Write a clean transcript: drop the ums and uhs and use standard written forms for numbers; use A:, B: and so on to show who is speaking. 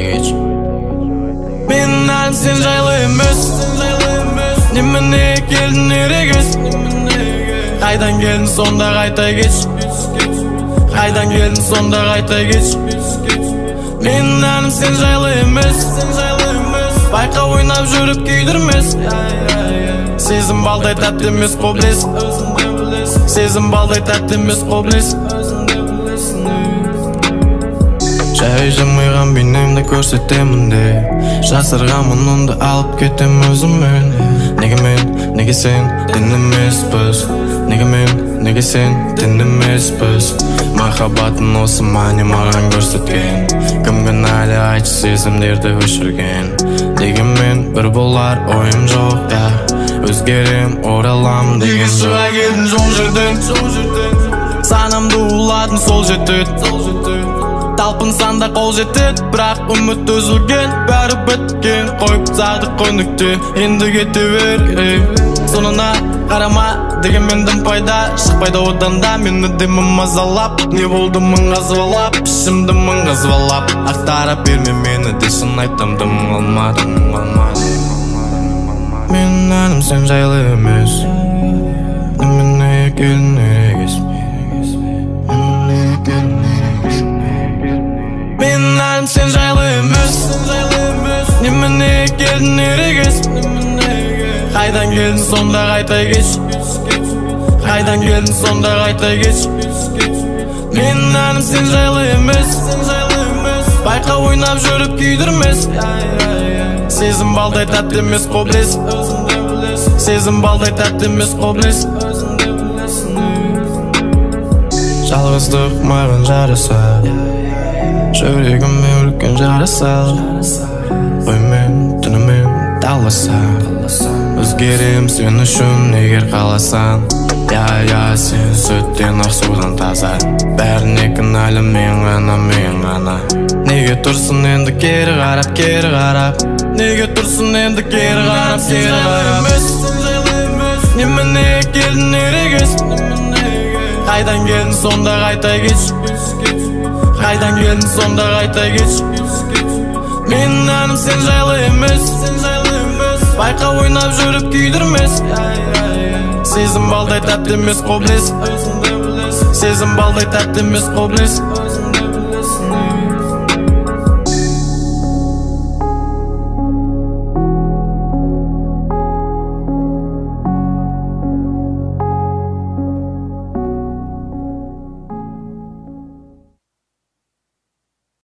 A: geç. Benim halim sen jaylı emes. Nemene geldin ereges. Kaydan geldin sonda kayta geç. Kaydan geldin sonda kayta geç. Benim halim sen jaylı emes. Bayka oynap жүріп kuydirmez. Sezim balday tatlı emes qobles. Sezim balday tatlı emes qobles. Жай жымыйған бейнемді көрсетемін де, жасырған мұнымды алып кетем өзіммен. Неге мен, неге сен, тен емеспіз. Неге мен, неге сен, тен емеспіз. Махаббатын осы мане маған көрсеткен. Кімгін әлі айтшы сезімдерді өшірген. Дегенмен бір болар ойым жоқ та, өзгерем оралам деген шыға келдің жол жерден. Санамды уладың сол жетеді. Талпынсаң да қол жетеді, бірақ үміт үзілген. Бәрі біткен, қойып тастады қойнекте. Енді кете бер, сонына қарама дегенмен дым пайда шықпайды одан да. Мені демім мазалап, не болды мың қазбалап, ішімді мың қазбалап. Ақтара берме мені де шын айтам, дым қалмады. Менің әнім сен жайлы емес. Немене келдің ерегес. Менің әлім сен жайлы емес. Немене келдің ерегес. Қайдан келдің сонда қайта кеш. Қайдан келдің сонда қайта кеш. Менің әлім сен жайлы емес. Байқа ойнап жүріп күйдірмес. Сезім балдай тәтті емес qobles. Сезім балдай тәтті емес qobles. Жалғыздық маған жарасады, жүрегіме үлкен жарасал. Оймен түнімен таласам, өзгерем сен үшін егер қаласаң. Я, сен сүттен ақ судан таза. Бәріне кінәлі мен ғана. Неге тұрсын енді кері қарап. Неге тұрсын енді кері қарап. Немене келдің ерегес. Қайдан келдің сонда қайта кеш. Қайдан келдің сонда қайта кеш. Менің әнім сен жайлы емес. Байқа ойнап жүріп күйдірмес. Сезім балдай тәтті емес qobles. Сезім балдай тәтті емес qobles.